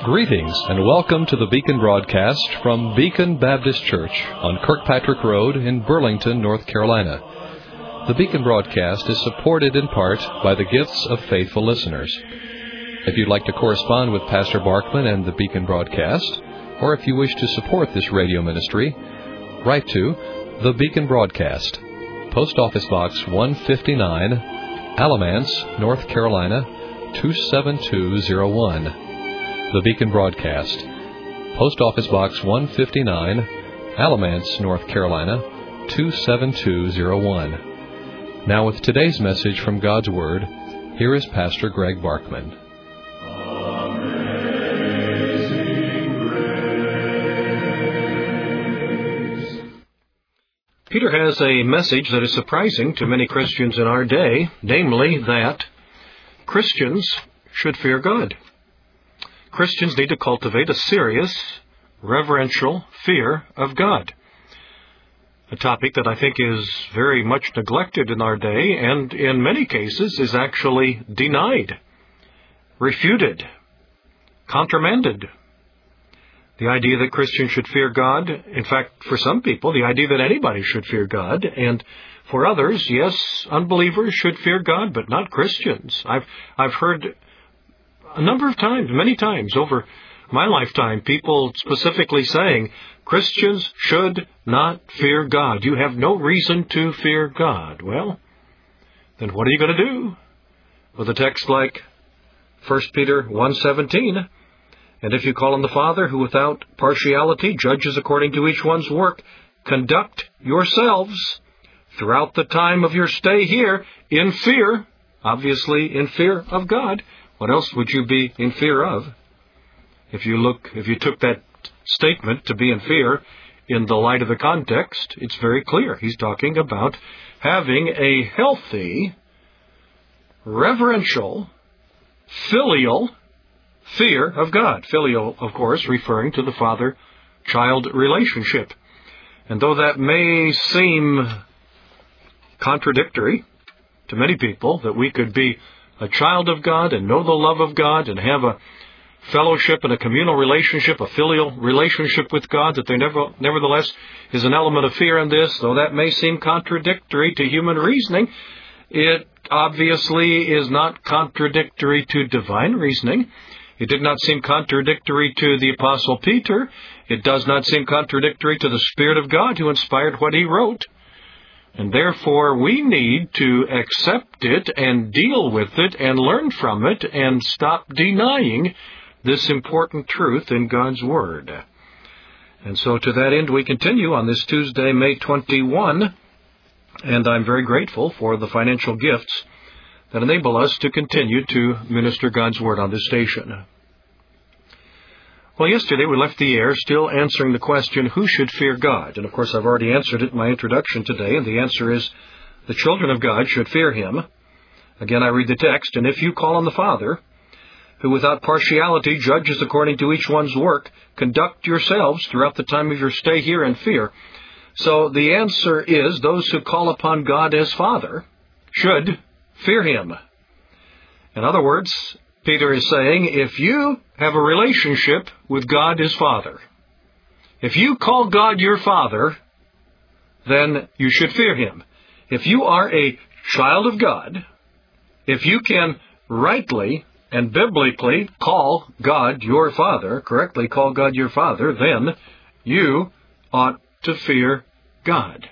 Greetings and welcome to the Beacon broadcast from Beacon Baptist Church on Kirkpatrick Road in Burlington, North Carolina. The Beacon broadcast is supported in part by the gifts of faithful listeners. If you'd like to correspond with Pastor Barkman and the Beacon broadcast, or if you wish to support this radio ministry, write to the Beacon broadcast, Post Office Box 159, Alamance, North Carolina 27201. The Beacon broadcast, Post Office Box 159, Alamance, North Carolina 27201. Now with today's message from God's Word, here is Pastor Greg Barkman. Peter has a message that is surprising to many Christians in our day, namely that Christians should fear God. Christians need to cultivate a serious, reverential fear of God. A topic that I think is very much neglected in our day and in many cases is actually denied, refuted, countermanded. The idea that Christians should fear God, in fact, for some people, the idea that anybody should fear God, and for others, yes, unbelievers should fear God, but not Christians. I've heard a number of times, many times over my lifetime, people specifically saying, Christians should not fear God. You have no reason to fear God. Well, then what are you going to do with a text like 1 Peter 1:17? And if you call on the Father, who without partiality judges according to each one's work, conduct yourselves throughout the time of your stay here in fear, obviously in fear of God. What else would you be in fear of? If you took that statement to be in fear in the light of the context, it's very clear. He's talking about having a healthy, reverential, filial fear of God. Filial, of course, referring to the father-child relationship. And though that may seem contradictory to many people, that we could be a child of God and know the love of God and have a fellowship and a communal relationship, a filial relationship with God, that there nevertheless is an element of fear in this, though that may seem contradictory to human reasoning, it obviously is not contradictory to divine reasoning. It did not seem contradictory to the Apostle Peter. It does not seem contradictory to the Spirit of God who inspired what he wrote. And therefore, we need to accept it and deal with it and learn from it and stop denying this important truth in God's Word. And so to that end, we continue on this Tuesday, May 21, and I'm very grateful for the financial gifts that enable us to continue to minister God's Word on this station. Well, yesterday we left the air still answering the question, who should fear God? And of course, I've already answered it in my introduction today, and the answer is, the children of God should fear Him. Again, I read the text, and if you call on the Father, who without partiality judges according to each one's work, conduct yourselves throughout the time of your stay here in fear. So the answer is, those who call upon God as Father should fear Him. In other words, Peter is saying, if you have a relationship with God as Father, if you call God your Father, then you should fear Him. If you are a child of God, if you can rightly and biblically call God your Father, correctly call God your Father, then you ought to fear God.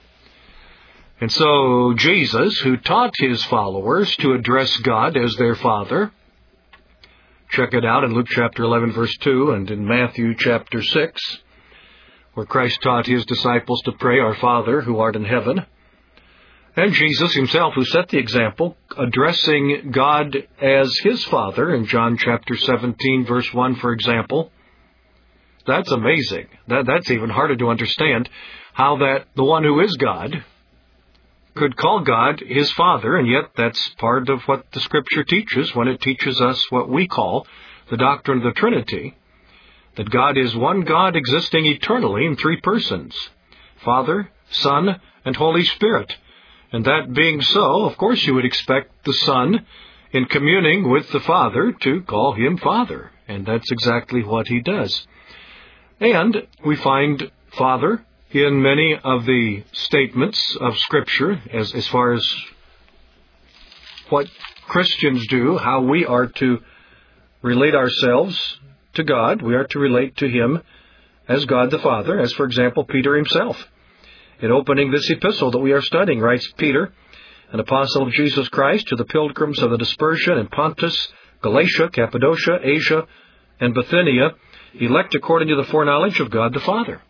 And so Jesus, who taught His followers to address God as their Father, check it out in Luke chapter 11, verse 2, and in Matthew chapter 6, where Christ taught His disciples to pray, Our Father, who art in heaven. And Jesus Himself, who set the example, addressing God as His Father in John chapter 17, verse 1, for example. That's amazing. That's even harder to understand, how that the one who is God could call God His Father, and yet that's part of what the Scripture teaches when it teaches us what we call the doctrine of the Trinity, that God is one God existing eternally in three persons, Father, Son, and Holy Spirit. And that being so, of course you would expect the Son in communing with the Father to call him Father. And that's exactly what he does. And we find Father in many of the statements of Scripture as far as what Christians do, how we are to relate ourselves to God. We are to relate to him as God the Father, as, for example, Peter himself. In opening this epistle that we are studying, writes Peter, an apostle of Jesus Christ, to the pilgrims of the dispersion in Pontus, Galatia, Cappadocia, Asia, and Bithynia, elect according to the foreknowledge of God the Father.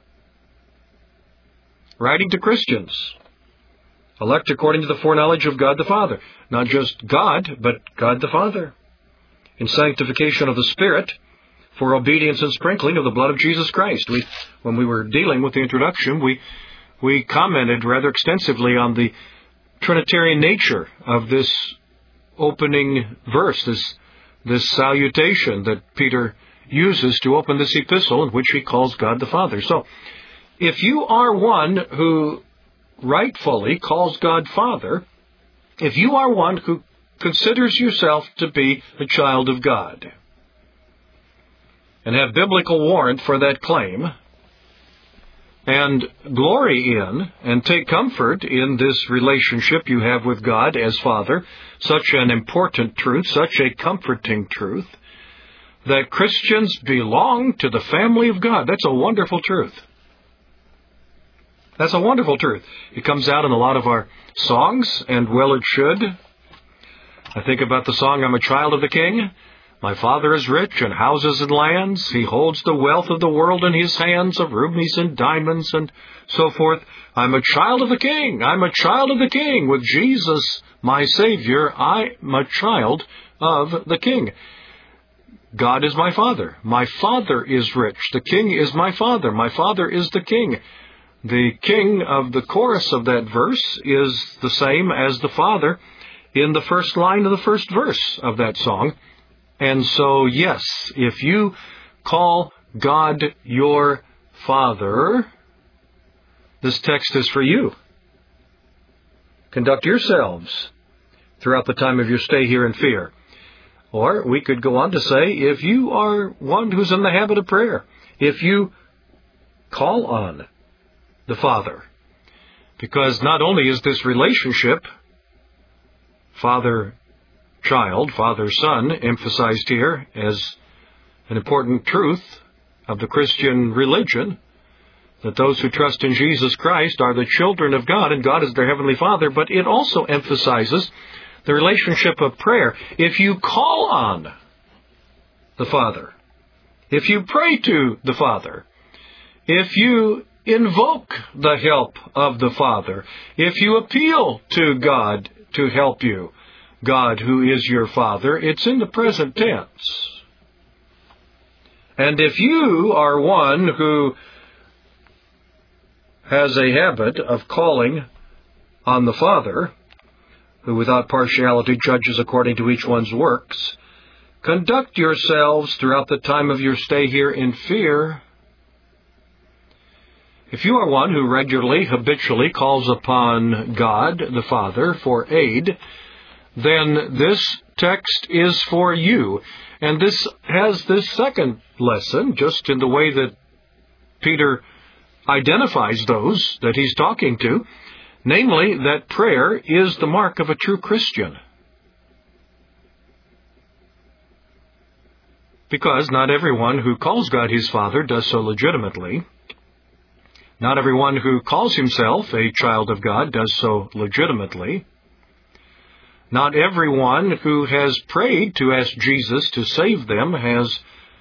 Writing to Christians, elect according to the foreknowledge of God the Father. Not just God, but God the Father. In sanctification of the Spirit, for obedience and sprinkling of the blood of Jesus Christ. When we were dealing with the introduction, we commented rather extensively on the Trinitarian nature of this opening verse, this salutation that Peter uses to open this epistle, in which he calls God the Father. So, if you are one who rightfully calls God Father, if you are one who considers yourself to be a child of God, and have biblical warrant for that claim, and glory in and take comfort in this relationship you have with God as Father, such an important truth, such a comforting truth, that Christians belong to the family of God. That's a wonderful truth. That's a wonderful truth. It comes out in a lot of our songs, and well it should. I think about the song, I'm a Child of the King. My Father is rich in houses and lands. He holds the wealth of the world in his hands, of rubies and diamonds and so forth. I'm a child of the King. I'm a child of the King. With Jesus, my Savior, I'm a child of the King. God is my Father. My Father is rich. The King is my Father. My Father is the King. The King of the chorus of that verse is the same as the Father in the first line of the first verse of that song. And so, yes, if you call God your Father, this text is for you. Conduct yourselves throughout the time of your stay here in fear. Or we could go on to say, if you are one who's in the habit of prayer, if you call on the Father, because not only is this relationship Father-child, Father-son, emphasized here as an important truth of the Christian religion, that those who trust in Jesus Christ are the children of God, and God is their Heavenly Father, but it also emphasizes the relationship of prayer. If you call on the Father, if you pray to the Father, if you invoke the help of the Father, if you appeal to God to help you, God who is your Father, it's in the present tense. And if you are one who has a habit of calling on the Father, who without partiality judges according to each one's works, conduct yourselves throughout the time of your stay here in fear. If you are one who regularly, habitually calls upon God the Father for aid, then this text is for you. And this has this second lesson, just in the way that Peter identifies those that he's talking to, namely that prayer is the mark of a true Christian. Because not everyone who calls God his Father does so legitimately. Not everyone who calls himself a child of God does so legitimately. Not everyone who has prayed to ask Jesus to save them has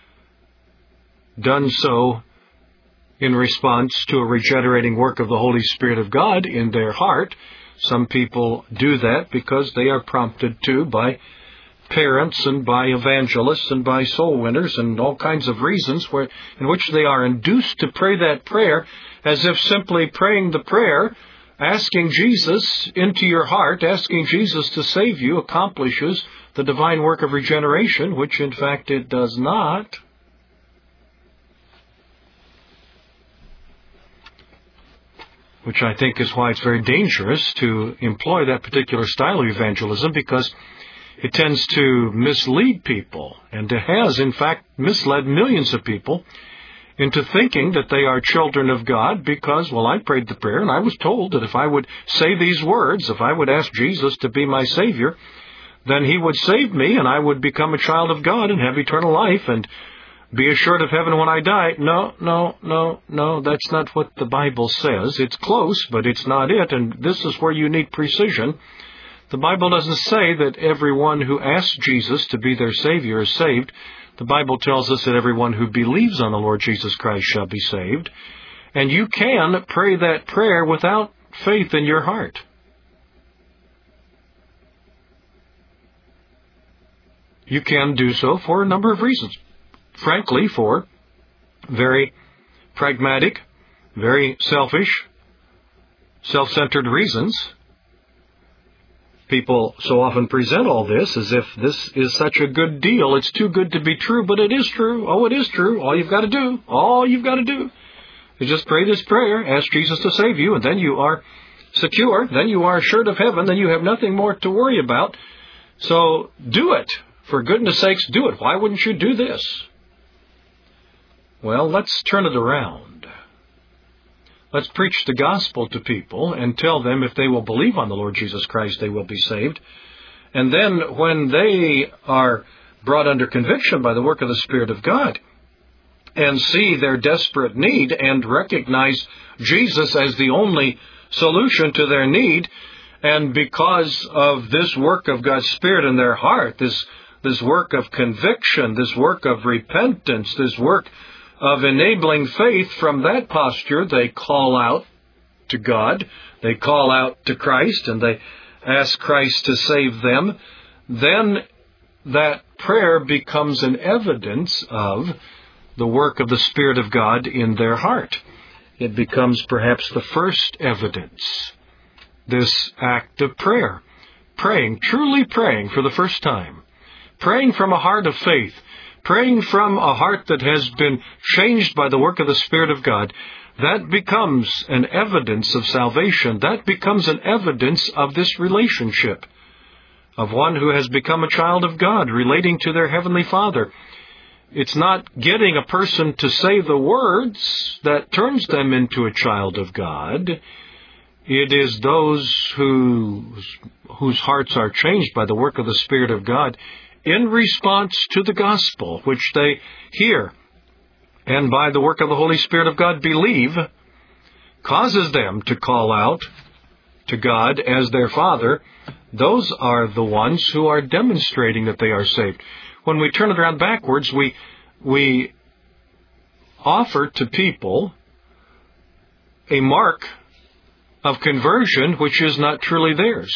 done so in response to a regenerating work of the Holy Spirit of God in their heart. Some people do that because they are prompted to by parents and by evangelists and by soul winners and all kinds of reasons in which they are induced to pray that prayer as if simply praying the prayer, asking Jesus into your heart, asking Jesus to save you, accomplishes the divine work of regeneration, which in fact it does not. Which I think is why it's very dangerous to employ that particular style of evangelism, because it tends to mislead people, and it has, in fact, misled millions of people into thinking that they are children of God because, well, I prayed the prayer, and I was told that if I would say these words, if I would ask Jesus to be my Savior, then He would save me, and I would become a child of God and have eternal life, and be assured of heaven when I die. No, that's not what the Bible says. It's close, but it's not it, and this is where you need precision. The Bible doesn't say that everyone who asks Jesus to be their Savior is saved. The Bible tells us that everyone who believes on the Lord Jesus Christ shall be saved. And you can pray that prayer without faith in your heart. You can do so for a number of reasons. Frankly, for very pragmatic, very selfish, self-centered reasons. People so often present all this as if this is such a good deal. It's too good to be true, but it is true. Oh, it is true. All you've got to do is just pray this prayer, ask Jesus to save you, and then you are secure. Then you are assured of heaven. Then you have nothing more to worry about. So do it. For goodness sakes, do it. Why wouldn't you do this? Well, let's turn it around. Let's preach the gospel to people and tell them if they will believe on the Lord Jesus Christ, they will be saved. And then when they are brought under conviction by the work of the Spirit of God and see their desperate need and recognize Jesus as the only solution to their need, and because of this work of God's Spirit in their heart, this work of conviction, this work of repentance, this work of enabling faith, from that posture they call out to God, they call out to Christ, and they ask Christ to save them. Then that prayer becomes an evidence of the work of the Spirit of God in their heart. It becomes perhaps the first evidence, this act of prayer. Praying, truly praying for the first time. Praying from a heart of faith. Praying from a heart that has been changed by the work of the Spirit of God. That becomes an evidence of salvation. That becomes an evidence of this relationship of one who has become a child of God, relating to their Heavenly Father. It's not getting a person to say the words that turns them into a child of God. It is those whose hearts are changed by the work of the Spirit of God in response to the gospel, which they hear, and by the work of the Holy Spirit of God believe, causes them to call out to God as their Father. Those are the ones who are demonstrating that they are saved. When we turn it around backwards, we offer to people a mark of conversion which is not truly theirs.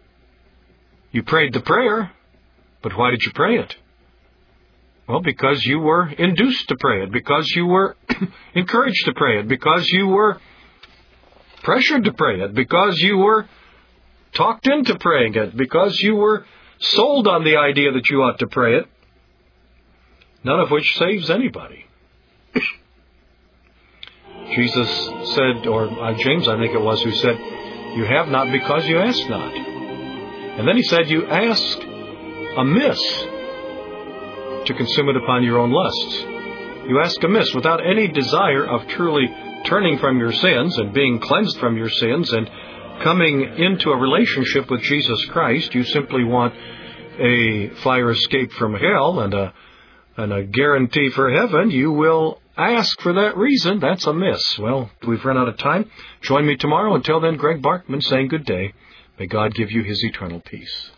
You prayed the prayer, but why did you pray it? Well, because you were induced to pray it, because you were encouraged to pray it, because you were pressured to pray it, because you were talked into praying it, because you were sold on the idea that you ought to pray it, none of which saves anybody. Jesus said, or James, I think it was, who said, "You have not because you ask not." And then he said, "You ask amiss to consume it upon your own lusts." You ask amiss without any desire of truly turning from your sins and being cleansed from your sins and coming into a relationship with Jesus Christ. You simply want a fire escape from hell and a guarantee for heaven. You will ask for that reason. That's amiss. Well, we've run out of time. Join me tomorrow. Until then, Greg Barkman saying good day. May God give you His eternal peace.